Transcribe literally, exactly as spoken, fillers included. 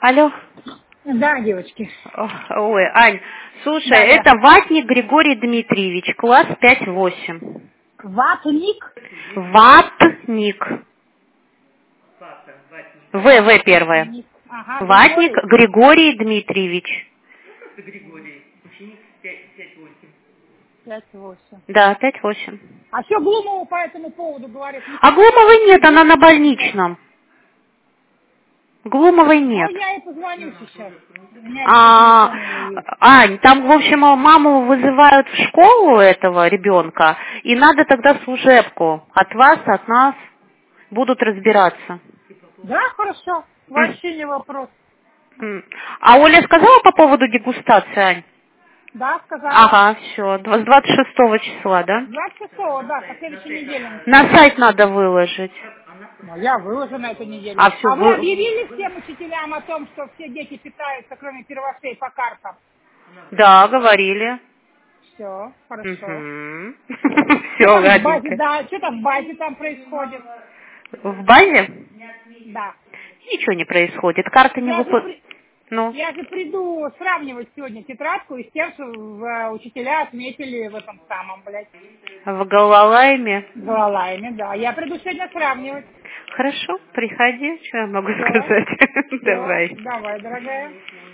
Алло. Да, девочки. Ой, Ань, слушай, Да, это да. Ватник Григорий Дмитриевич, класс пять восемь. Ватник? Ватник. В, В первое. Ватник. Ага, Ватник Григорий. Григорий Дмитриевич. Григорий, ученик пять восемь. пять восемь. Да, пять восемь. А что Глумова по этому поводу говорит? Не А хочет? Глумовой нет, она на больничном. Глумовой Ну, нет. я ей позвоню сейчас. У меня А, телефон ее есть. Ань, там, в общем, маму вызывают в школу этого ребенка, и надо тогда служебку. От вас, от нас будут разбираться. Да, хорошо. Вообще не вопрос. М. А Оля сказала по поводу дегустации, Ань? Да, сказала. Ага, все, с двадцать шестого числа, да? двадцать шестого, да, со следующей недели. На сайт надо выложить. Ну, я выложу на эту неделю. А все А вы вы... объявили всем учителям о том, что все дети питаются, кроме первошей, по картам? Да, говорили. Все, хорошо. Угу. Что Все, там в базе, ладненько. да, что там в базе там происходит? В базе Да. ничего не происходит. Карты не Я же, выпускают. при- Ну, я же приду сравнивать сегодня тетрадку и с тем, что в, э, учителя отметили в этом самом, блядь, в Галалайме. Галалайме, да. Я приду сегодня сравнивать. Хорошо, приходи, что я могу Все, сказать. все. Давай. Давай, дорогая.